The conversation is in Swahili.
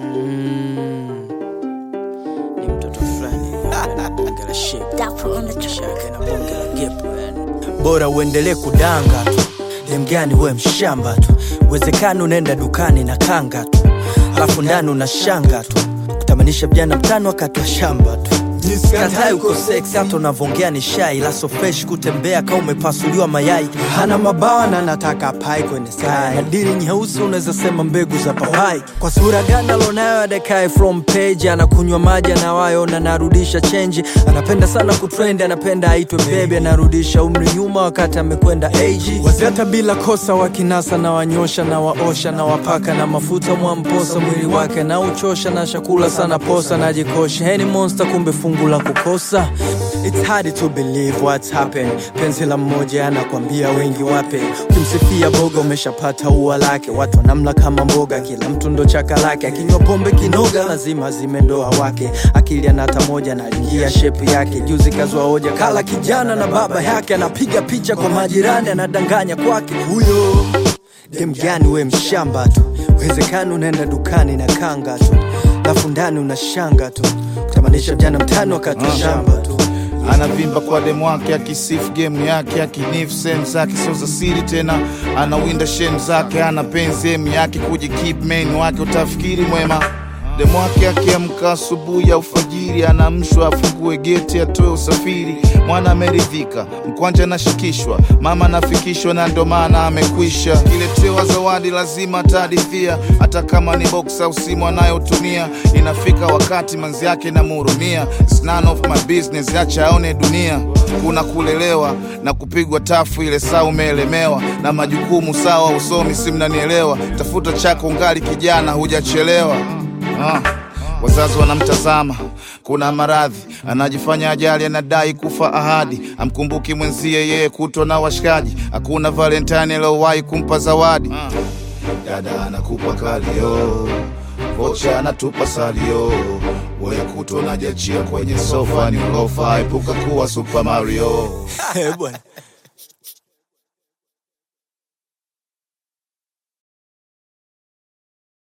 Ni mtoto fulani bonge la shape na bonge la gepo yani. Bora uendelee kudanga tu, dem gani we mshamba tu. Uwezekano unaenda dukani na kanga tu, alafu ndani unashanga tu. Kutamanisha vijana mtano wakati wa shamba tu. Katai uko sex hata unavongea ni shy. La so fresh kutembea kama umepasuliwa mayai. Hana mabawa na nataka pai kwenye sky. Na dili nyeusi unaweza sema mbegu za papai. Kwa sura gani alonayo adekai from page. Anakunywa maji na wayo na narudisha change. Anapenda sana kutrend, anapenda aitwe baby. Anarudisha umri nyuma wakati amekwenda age. Waziata bila kosa wakinasa na wanyosha na waosha na wapaka na mafuta mwamposa mwili wake na uchosha na shakula sana posa na jikosha. Any monster kumbe fungu la kukosa. It's hard to believe what's happened. Penzi la mmoja anakuambia wengi wape. Ukimsifia boga umeshapata ua lake. Watu wanamla kama mboga, kila mtu ndo chaka lake. Akinywa pombe kinoga lazima zimendoa wake. Akili anata moja na lingia shape yake. Juzi kazwa hoja kala kijana na baba yake. Anapiga picha kwa majirani anadanganya kwake. Huyo dem gani we mshamba tu. Uwezekano unaenda dukani na kanga tu, alafu ndani unashanga tu. Kutamanisha vijana mtano wakati wa shamba tu. Anavimba kwa demu wake, akisifu game yake, akinifu sehemu zake sio za siri tena. Anawinda shame zake, ana penzi emi yake kujikeep main wake utafikiri mwema. Demu wake akiamka asubuhi ya ufajiri, anamshwa afungue geti atoe usafiri. Mwana ameridhika, mkwanja anashikishwa, mama anafikishwa na ndo maana amekwisha. Kiletewa zawadi lazima atahadithia, hata kama ni box au simu anayotumia. Inafika wakati manzi yake namhurumia. It's none of my business, acha aone dunia. Kuna kulelewa na kupigwa tafu ile saa umeelemewa. Na majukumu sawa usomi si mnanielewa. Tafuta chako ungali kijana hujachelewa. Wazazi wanamtazama, kuna maradhi, anajifanya ajali, anadai kufa ahadi. Amkumbuki mwenzie yeye kutwa na washikaji. Hakuna Valentine alowahi kumpa zawadi. Dada anakupa kalio, vocha anatupa salio. Wewe kutwa unajachia kwenye sofa ni ulofa. Epuka kuwa Super Mario. Bwana